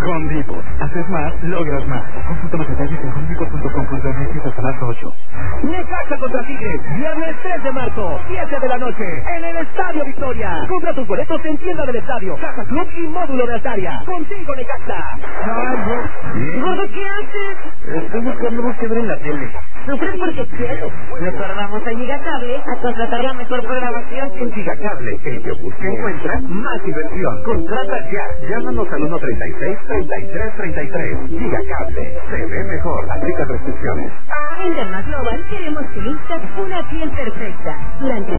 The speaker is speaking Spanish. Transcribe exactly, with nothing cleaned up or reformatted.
Home Depot. Haces más, logras más. Consulta los detalles en home depot punto com punto m x hasta las ocho. Necaxa contra Tigres, viernes tres de marzo, siete de la noche, en el Estadio Victoria. Compra tus boletos en tienda del estadio, Caja Club y módulo de Altaria. Contigo, Necaxa. Gordo, ¿qué haces? Estoy buscando luz que ver en la tele. Sufres porque quieres. Nos tardamos a Gigacable a contratar la mejor programación. En Gigacable, el que busca encuentra más diversión. Contrata ya. Llámanos al uno treinta y seis, treinta y tres treinta y tres. Gigacable. Se ve mejor. Aplica restricciones. En Derma Global queremos que luzcas una piel perfecta. Durante